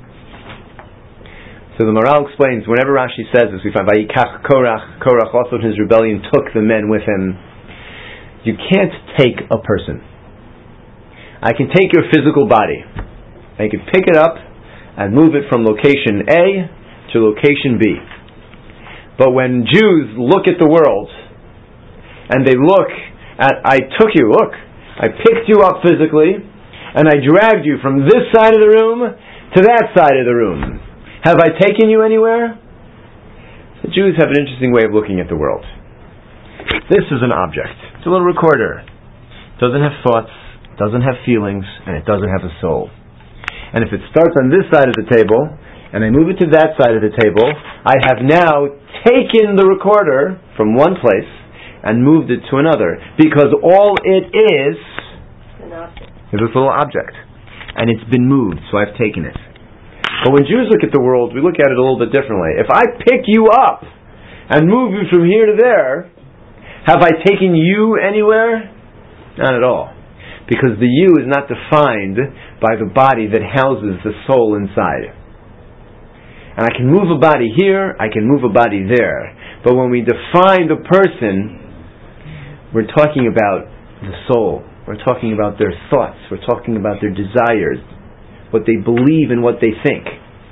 So the Maral explains, whenever Rashi says this, we find Vayikach Korach also in his rebellion took the men with him. You can't take a person. I can take your physical body. I can pick it up and move it from location A to location B. But when Jews look at the world and they look at, I took you, look, I picked you up physically and I dragged you from this side of the room to that side of the room. Have I taken you anywhere? The Jews have an interesting way of looking at the world. This is an object. It's a little recorder. It doesn't have thoughts, doesn't have feelings, and it doesn't have a soul. And if it starts on this side of the table, and I move it to that side of the table, I have now taken the recorder from one place and moved it to another. Because all it is There's this little object, and it's been moved, so I've taken it. But when Jews look at the world, we look at it a little bit differently. If I pick you up and move you from here to there, have I taken you anywhere? Not at all. Because the you is not defined by the body that houses the soul inside. And I can move a body here, I can move a body there. But when we define the person, we're talking about the soul. We're talking about their thoughts. We're talking about their desires, what they believe and what they think.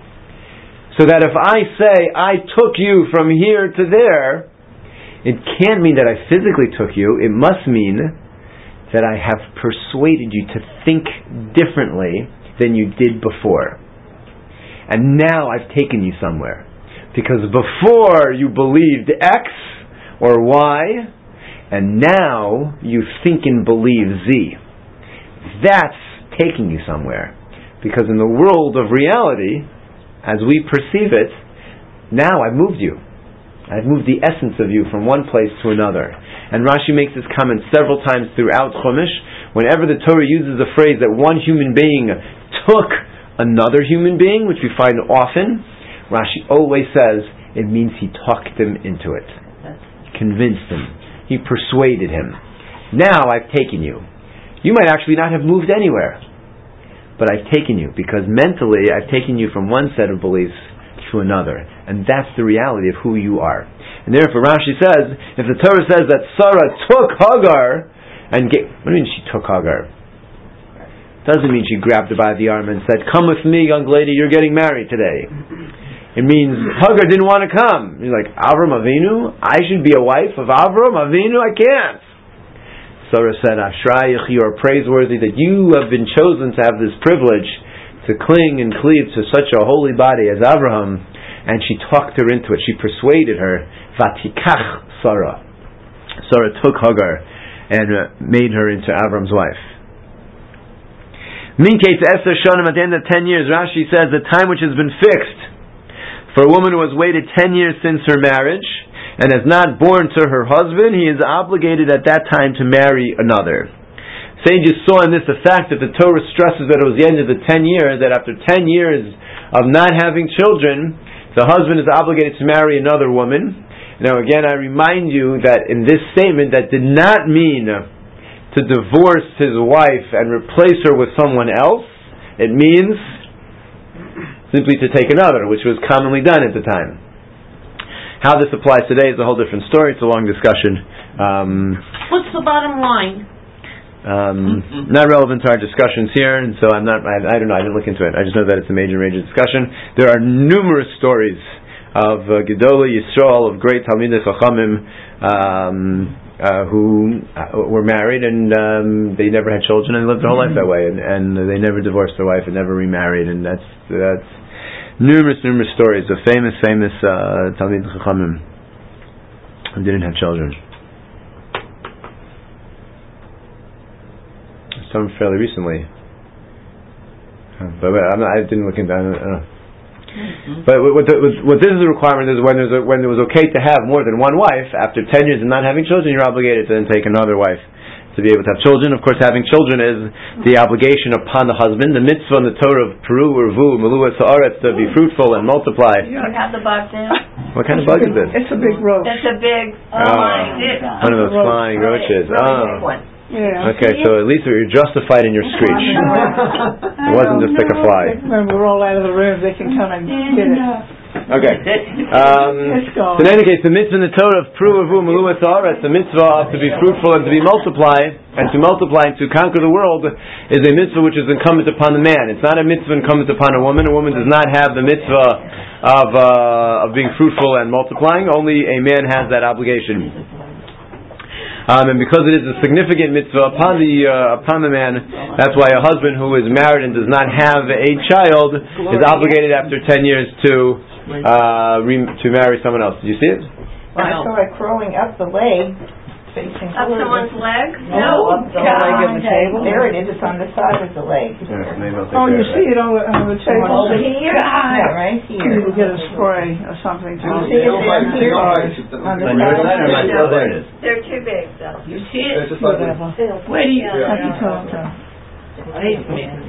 So that if I say, I took you from here to there, it can't mean that I physically took you. It must mean that I have persuaded you to think differently than you did before. And now I've taken you somewhere. Because before you believed X or Y, and now you think and believe Z. That's taking you somewhere. Because in the world of reality, as we perceive it, now I've moved you. I've moved the essence of you from one place to another. And Rashi makes this comment several times throughout Chumash. Whenever the Torah uses the phrase that one human being took another human being, which we find often, Rashi always says it means he talked him into it. Convinced him. He persuaded him. Now I've taken you. You might actually not have moved anywhere, but I've taken you, because mentally I've taken you from one set of beliefs to another. And that's the reality of who you are. And therefore Rashi says, if the Torah says that Sarah took Hagar and what do you mean she took Hagar? Doesn't mean she grabbed her by the arm and said, come with me, young lady, you're getting married today. It means Hagar didn't want to come. He's like, Avram Avinu? I should be a wife of Avram Avinu? I can't. Sarah said, Ashrayich, you are praiseworthy that you have been chosen to have this privilege to cling and cleave to such a holy body as Abraham. And she talked her into it. She persuaded her. Vatikach Sarah. Sarah took Hagar and made her into Avram's wife. Min case Esther Shonim, at the end of 10 years, Rashi says the time which has been fixed for a woman who has waited 10 years since her marriage and has not borne to her husband, he is obligated at that time to marry another. Sages saw in this the fact that the Torah stresses that it was the end of the 10 years, that after 10 years of not having children, the husband is obligated to marry another woman. Now again, I remind you that in this statement, that did not mean to divorce his wife and replace her with someone else. It means simply to take another, which was commonly done at the time. How this applies today is a whole different story. It's a long discussion.
What's the bottom line?
Not relevant to our discussions here, and so I don't know, I didn't look into it. I just know that it's a major discussion. There are numerous stories of Gedolei Yisrael, of great Talmidei Chachamim, who were married and they never had children and lived their whole life that way, and they never divorced their wife and never remarried, and that's numerous stories of famous Talmidei Chachamim who didn't have children. Some fairly recently, but I didn't look into. I don't know. But what this is a requirement is when it was okay to have more than one wife. After 10 years of not having children, you're obligated to then take another wife to be able to have children. Of course, having children is the obligation upon the husband. The mitzvah in the Torah of Peru, Urvu, Melua Sa'aretz, to be fruitful and multiply.
You have the bug there?
What kind of bug is this?
It's a big roach.
It's a big
one of those flying roaches.
Yeah.
Okay, so at least you're justified in your screech. It wasn't just like a fly.
When we're all out of the room, they can come and get it.
Okay. So in any case, the mitzvah in the Torah of Pru Avu Melua Sa'aretz, the mitzvah of to be fruitful and to be multiply and to conquer the world, is a mitzvah which is incumbent upon the man. It's not a mitzvah incumbent upon a woman. A woman does not have the mitzvah of being fruitful and multiplying. Only a man has that obligation. And because it is a significant mitzvah upon the man, that's why a husband who is married and does not have a child is obligated after 10 years to marry someone else. Did you see it?
Well, I saw it crawling up the leg
facing
Up someone's leg?
No, up the leg of the table.
There
it is. It's on the side of the leg.
Oh, you see it on the table.
Over here? Yeah, right
You
here.
need to get a spray or something to
See it in here? On the side.
There it is.
They're too big, though.
You see it?
whatever.
Where do you?
I can tell them.
Wait a minute.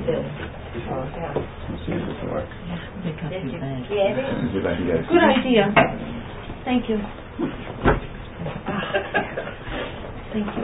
Good idea. Thank you. Thank you.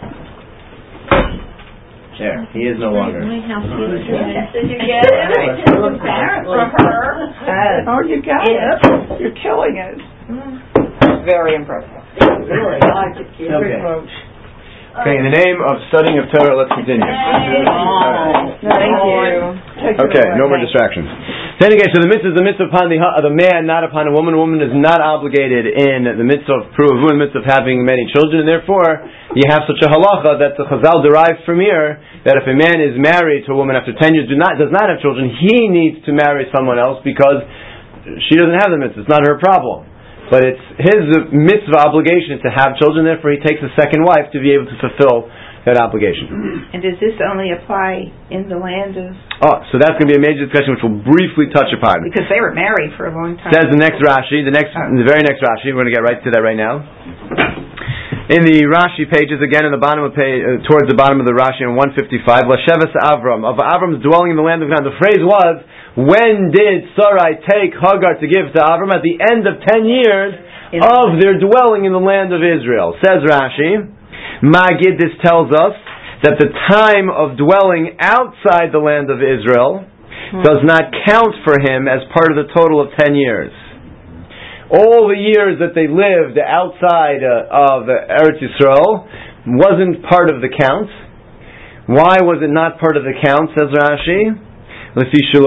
There, he is no longer.
My house yesterday.
Did you get it?
Apparently.
For her.
Oh, you got it. You're killing it.
Very impressive.
Really hard to keep.
Okay. Okay, in the name of studying of Torah, let's continue.
Thank you.
Okay, no more distractions. Then again, so the mitzvah is the mitzvah upon the man, not upon a woman. A woman is not obligated in the mitzvah of pruvu, in the mitzvah of having many children, and therefore you have such a halacha that the Chazal derived from here that if a man is married to a woman after 10 years does not have children, he needs to marry someone else because she doesn't have the mitzvah. It's not her problem. But it's his mitzvah obligation to have children, therefore he takes a second wife to be able to fulfill that obligation.
And does this only apply in the land of...
Oh, so that's going to be a major discussion which we'll briefly touch upon.
Because they were married for a long time.
Says the next Rashi, the very next Rashi, we're going to get right to that right now. In the Rashi pages, again in the bottom of page, towards the bottom of the Rashi on 155, Lasheves Avram, of Avram's dwelling in the land of Canaan. The phrase was, when did Sarai take Hagar to give to Avram? At the end of 10 years of their dwelling in the land of Israel. Says Rashi, Magid, this tells us that the time of dwelling outside the land of Israel does not count for him as part of the total of 10 years. All the years that they lived outside of Eretz Yisrael wasn't part of the count. Why was it not part of the count, says Rashi? Because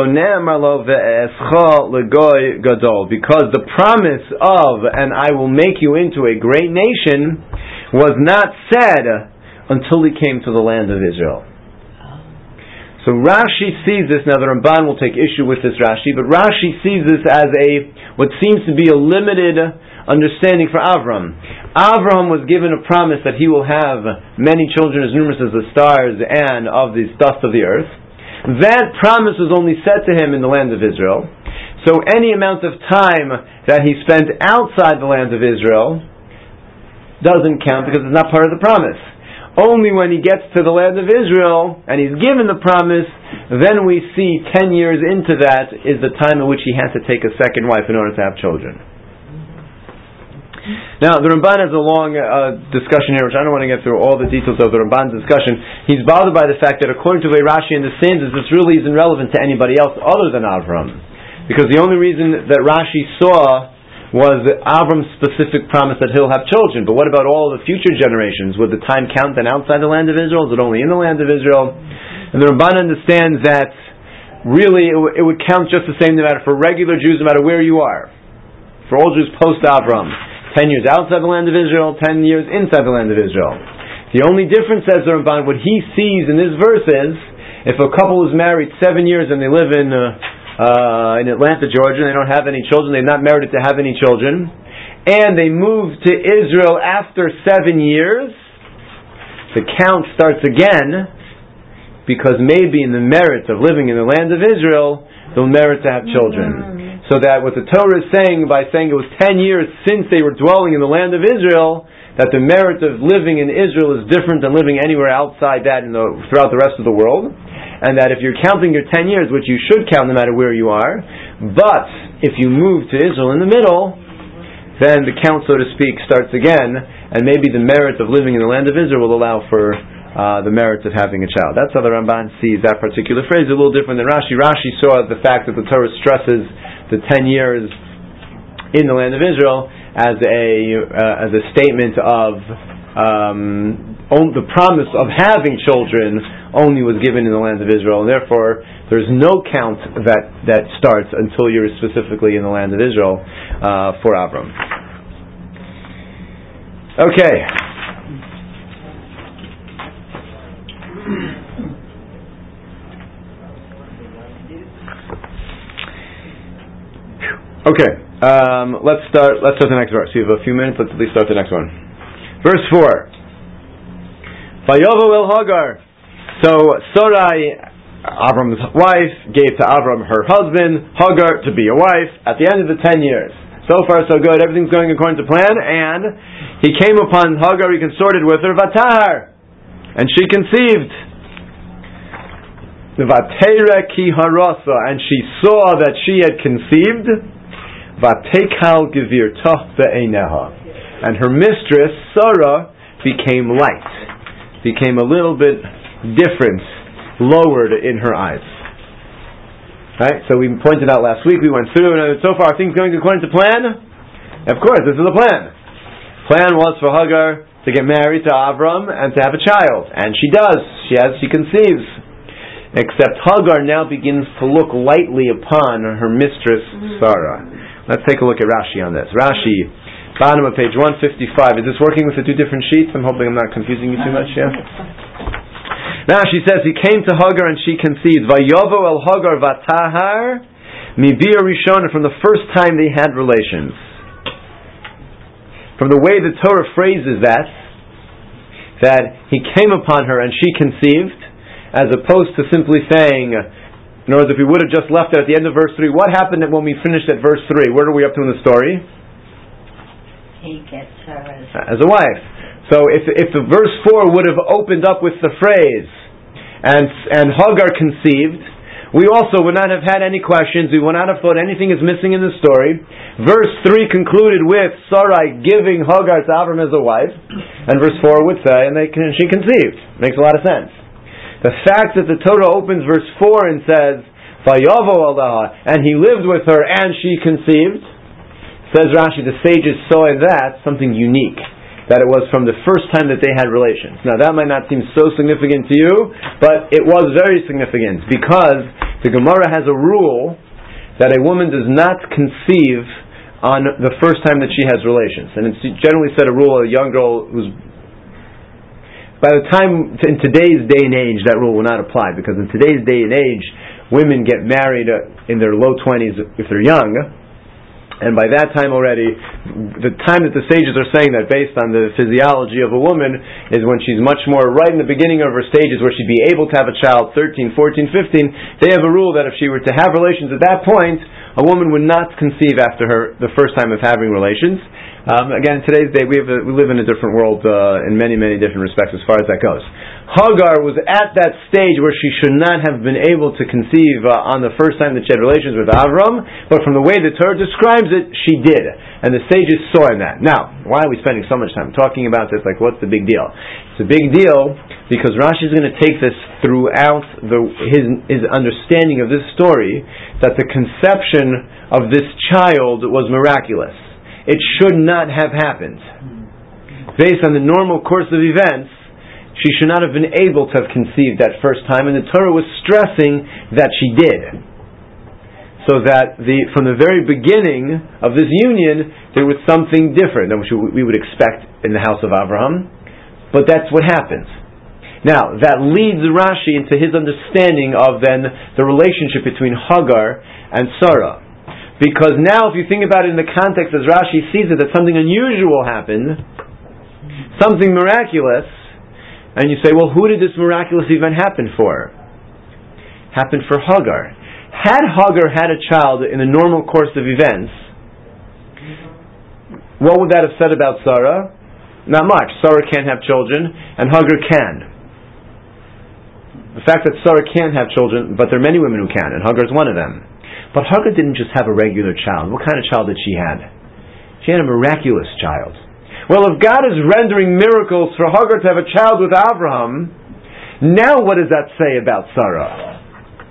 the promise of, and I will make you into a great nation, was not said until he came to the land of Israel. So Rashi sees this, now the Ramban will take issue with this Rashi, but Rashi sees this as what seems to be a limited understanding for Avram. Avram was given a promise that he will have many children as numerous as the stars and of the dust of the earth. That promise was only said to him in the land of Israel. So any amount of time that he spent outside the land of Israel doesn't count because it's not part of the promise. Only when he gets to the land of Israel and he's given the promise, then we see 10 years into that is the time at which he has to take a second wife in order to have children. Now, the Ramban has a long discussion here, which I don't want to get through all the details of the Ramban's discussion. He's bothered by the fact that according to the way Rashi understands this, this really isn't relevant to anybody else other than Avram. Because the only reason that Rashi saw was Avram's specific promise that he'll have children. But what about all the future generations? Would the time count then outside the land of Israel? Is it only in the land of Israel? And the Ramban understands that really it would count just the same no matter for regular Jews, no matter where you are. For all Jews post-Avram. 10 years outside the land of Israel, 10 years inside the land of Israel. The only difference, says the Ramban, what he sees in this verse is, if a couple is married 7 years and they live in Atlanta, Georgia, and they don't have any children, they're not married to have any children, and they move to Israel after 7 years, the count starts again, because maybe in the merit of living in the land of Israel, they'll merit to have children. So that what the Torah is saying by saying it was 10 years since they were dwelling in the land of Israel, that the merit of living in Israel is different than living anywhere outside that throughout the rest of the world. And that if you're counting your 10 years, which you should count no matter where you are, but if you move to Israel in the middle, then the count, so to speak, starts again, and maybe the merit of living in the land of Israel will allow for the merits of having a child. That's how the Ramban sees that particular phrase. A little different than Rashi. Rashi saw the fact that the Torah stresses the 10 years in the land of Israel as a statement of the promise of having children only was given in the land of Israel, and therefore there's no count that starts until you're specifically in the land of Israel for Avram. Okay. Okay, let's start the next verse. We have a few minutes, let's at least start the next one. Verse 4. Vayovo el Hagar. So Sarai, Avram's wife, gave to Avram her husband, Hagar, to be a wife at the end of the 10 years. So far so good, everything's going according to plan, and he came upon Hagar, he consorted with her, Vatahar, and she conceived. Vatera ki harasa, and she saw that she had conceived. Vatekal gevirtah be'eineha, and her mistress, Sarah, became light, became a little bit different, lowered in her eyes. Right? So we pointed out last week, we went through, and so far are things going according to plan? Of course, this is the plan. Plan was for Hagar to get married to Avram and to have a child, and she does. She conceives. Except Hagar now begins to look lightly upon her mistress Sarah. Let's take a look at Rashi on this. Rashi, bottom of page 155. Is this working with the two different sheets? I'm hoping I'm not confusing you too much, yeah? Now she says, he came to Hagar and she conceived. Vayovo el Hagar vatahar mibir rishona, from the first time they had relations. From the way the Torah phrases that he came upon her and she conceived, as opposed to simply saying, in other words, if we would have just left it at the end of verse 3, what happened when we finished at verse 3? Where are we up to in the story?
He gets her
as a wife. So if the verse 4 would have opened up with the phrase, and Hagar conceived, we also would not have had any questions, we would not have thought anything is missing in the story. Verse 3 concluded with Sarai giving Hagar to Avram as a wife, and verse 4 would say, and she conceived. Makes a lot of sense. The fact that the Torah opens verse 4 and says, Vayavo Allah, and he lived with her and she conceived, says Rashi, the sages saw in that something unique, that it was from the first time that they had relations. Now that might not seem so significant to you, but it was very significant, because the Gemara has a rule that a woman does not conceive on the first time that she has relations. And it's generally said a rule, a young girl who's, by the time, in today's day and age, that rule will not apply, because in today's day and age, women get married in their low 20s if they're young, and by that time already, the time that the sages are saying that based on the physiology of a woman is when she's much more right in the beginning of her stages where she'd be able to have a child, 13, 14, 15, they have a rule that if she were to have relations at that point, a woman would not conceive after the first time of having relations. Again, in today's day, we live in a different world in many, many different respects as far as that goes. Hagar was at that stage where she should not have been able to conceive on the first time that she had relations with Avram, but from the way the Torah describes it, she did. And the sages saw in that. Now, why are we spending so much time talking about this? Like, what's the big deal? It's a big deal because Rashi is going to take this throughout his understanding of this story, that the conception of this child was miraculous. It should not have happened. Based on the normal course of events, she should not have been able to have conceived that first time, and the Torah was stressing that she did. So that from the very beginning of this union, there was something different than what we would expect in the house of Abraham, but that's what happens. Now, that leads Rashi into his understanding of then the relationship between Hagar and Sarah. Because now, if you think about it in the context as Rashi sees it, that something unusual happened, something miraculous, and you say, well, who did this miraculous event happen for? Happened for Hagar. Had Hagar had a child in the normal course of events, what would that have said about Sarah? Not much. Sarah can't have children, and Hagar can. The fact that Sarah can't have children, but there are many women who can, and Hagar is one of them. But Hagar didn't just have a regular child. What kind of child did she have? She had a miraculous child. Well, if God is rendering miracles for Hagar to have a child with Abraham, now what does that say about Sarah?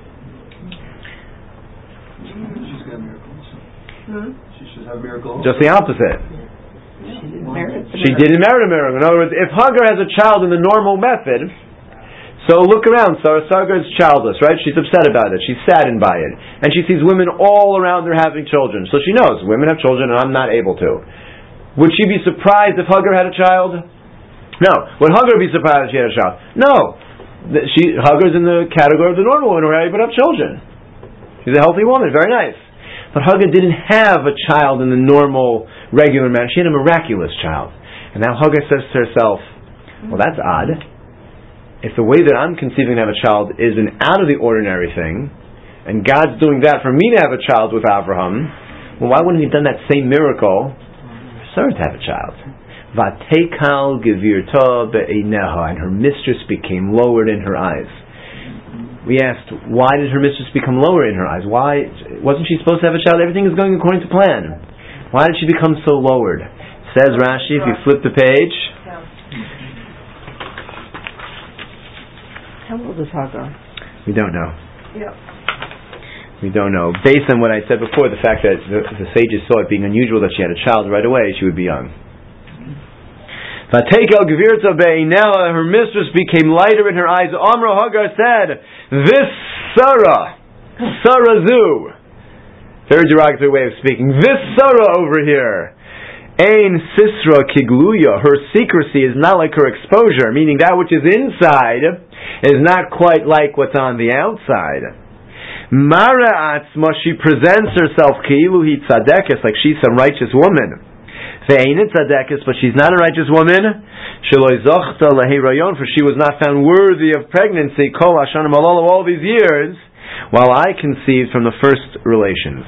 She's got miracles. She should have miracles.
Just the opposite. She didn't merit a miracle. In other words, if Hagar has a child in the normal method, so look around, Sarah is childless, right? She's upset about it. She's saddened by it. And she sees women all around her having children. So she knows, women have children and I'm not able to. Would she be surprised if Hagar had a child? No. Would Hagar be surprised if she had a child? No. Hagar's in the category of the normal woman who are able to have children. She's a healthy woman, very nice. But Hagar didn't have a child in the normal, regular manner. She had a miraculous child. And now Hagar says to herself, well, that's odd. if the way that I'm conceiving to have a child is an out of the ordinary thing, and God's doing that for me to have a child with Avraham, well, why wouldn't He have done that same miracle for Sarah to have a child? Vatekal gevirta be'eineha, and her mistress became lowered in her eyes. We asked, why did her mistress become lower in her eyes? Why wasn't she supposed to have a child? Everything is going according to plan. Why did she become so lowered? Says Rashi, if you flip the page.
How old is Hagar?
We don't know.
Yep.
We don't know. Based on what I said before, the fact that the sages saw it being unusual that she had a child right away, she would be young. Vatekel Gvirta Be'inela, her mistress became lighter in her eyes. Amra Hagar said, this Sarah Zu, very derogatory way of speaking, this Sarah over here, Ein Sisra Kigluya, her secrecy is not like her exposure, meaning that which is inside is not quite like what's on the outside. Mara Atzma, she presents herself Keilu Hi Tzadekis, like she's some righteous woman. Ve'einit Tzadekis, but she's not a righteous woman. Sheloi Zochta Lahirayon, for she was not found worthy of pregnancy. Kol Hashanim Alol, all these years, while I conceived from the first relations.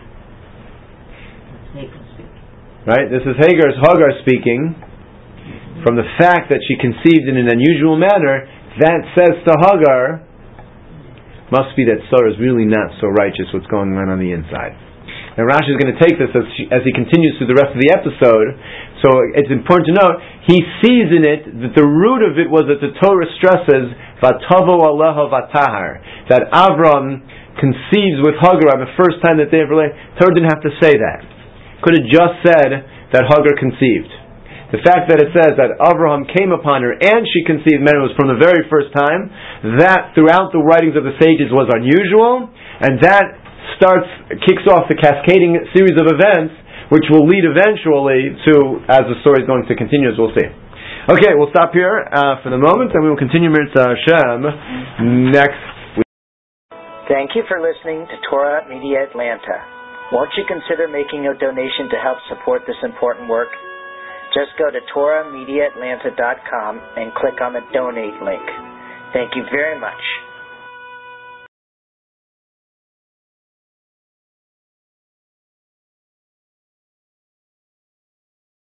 Right? This is Hagar speaking. From the fact that she conceived in an unusual manner, that says to Hagar, must be that Sarah is really not so righteous what's going on the inside. Now Rashi is going to take this as he continues through the rest of the episode, so it's important to note, he sees in it that the root of it was that the Torah stresses, Vatavo Aleha Vatahar, that Avram conceives with Hagar on the first time that they ever lay. Torah didn't have to say that. Could have just said that Hagar conceived. The fact that it says that Avraham came upon her and she conceived meant it was from the very first time, that throughout the writings of the sages was unusual, and that kicks off the cascading series of events which will lead eventually to, as the story is going to continue, as we'll see. Okay, we'll stop here for the moment, and we will continue Mitzvah Hashem next week.
Thank you for listening to Torah Media Atlanta. Won't you consider making a donation to help support this important work? Just go to TorahMediaAtlanta.com and click on the Donate link. Thank you very much.